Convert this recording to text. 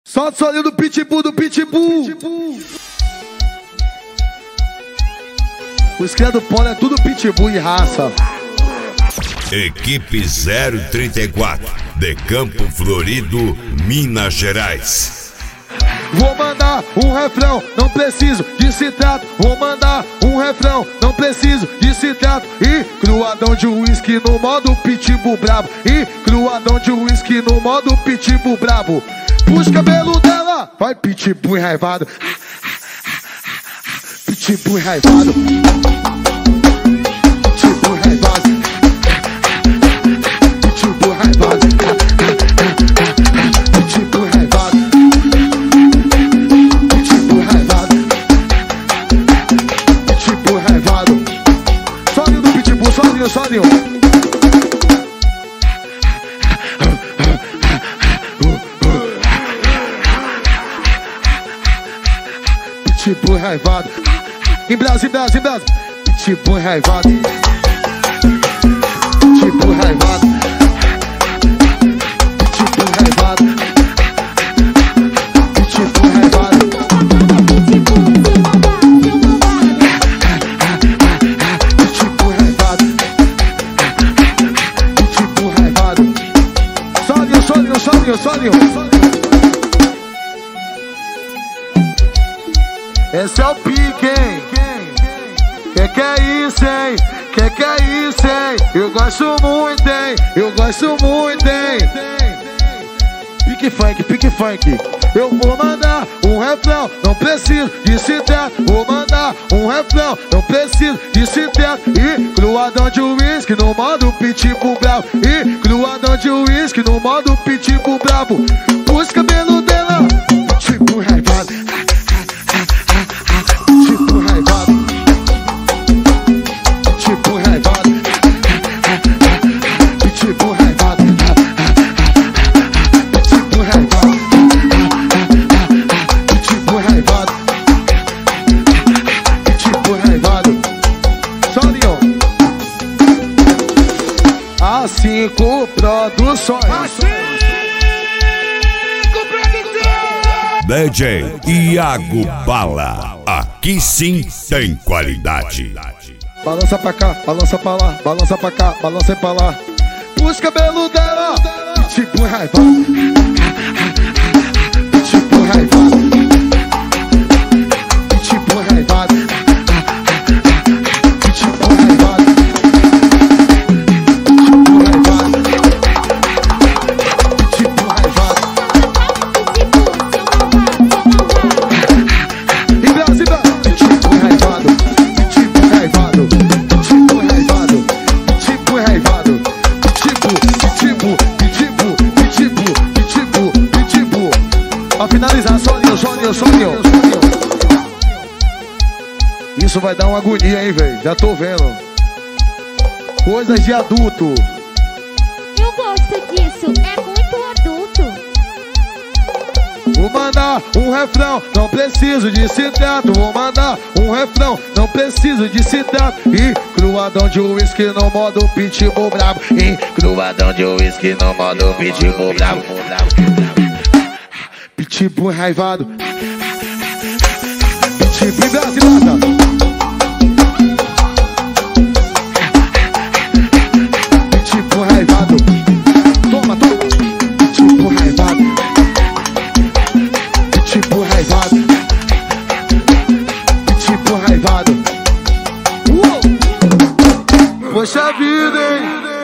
Solta o solinho do Pitbull, do Pitbull. Os cria do Polo é tudo Pitbull e raça. Equipe 034 de Campo Florido, Minas Gerais. Vou mandar um refrão, não preciso de citato. Vou mandar um refrão, não preciso de citato. E cruadão de uísque no modo Pitbull brabo. E cruadão de uísque no modo Pitbull brabo. Puxa o cabelo dela, vai Pitbull enraivado. Pitbull enraivado. Pitbull enraivado. Pitbull enraivado. Pitbull enraivado. Pitbull enraivado. Pitbull enraivado. Sozinho do Pitbull, sozinho, sozinho. Pitbull enraivado. Em Brasil, em Brasil, em Brasil. Pitbull enraivado. Pitbull enraivado. Pitbull enraivado. Pitbull enraivado. Pitbull enraivado. Pitbull enraivado. Sozinho, sozinho, sozinho, sozinho. Esse é o pique, hein? Que é isso, hein? Que é isso, hein? Eu gosto muito, hein? Eu gosto muito, hein? Pique funk, pique funk. Eu vou mandar um refrão, não preciso de citato. Vou mandar um refrão, não preciso de citato. E cruadão de uísque no modo Pitbull bravo. E cruadão de uísque no modo Pitbull bravo. Puxa o cabelo dela, Pitbull enraivado. Pitbull enraivado. Pitbull enraivado. Pitbull enraivado. Pitbull enraivado. Pitbull enraivado. Pitbull enraivado. Solinho. A5 Produções. DJ Iago Bala. Aqui sim tem qualidade. Balança pra cá, balança pra lá, balança pra cá, balança pra lá. Puxa o cabelo dela, Pitbull enraivado. Pitbull enraivado. Pitbull enraivado. Pitbull enraivado. Pitbull enraivado. Pitbull enraivado. Em Brasil, Pitbull enraivado. Pitbull enraivado. Pitbull enraivado. Pitbull enraivado. Pitbull, Pitbull, Pitbull, Pitbull, Pitbull, Pitbull. Pra finalizar, solinho, solinho, solinho. Isso vai dar uma agonia, hein, velho? Já tô vendo. Coisas de adulto. Eu gosto disso, é muito adulto. Vou mandar um refrão, não preciso de citato. Vou mandar um refrão, não preciso de citato. E cruadão de uísque no modo Pitbull bravo. E cruadão de uísque no modo Pitbull bravo. Pitbull enraivado. Pitbull enraivado. Pitbull enraivado. Toma, toma. Pitbull enraivado. Pitbull enraivado. Pitbull enraivado. Poxa vida, hein?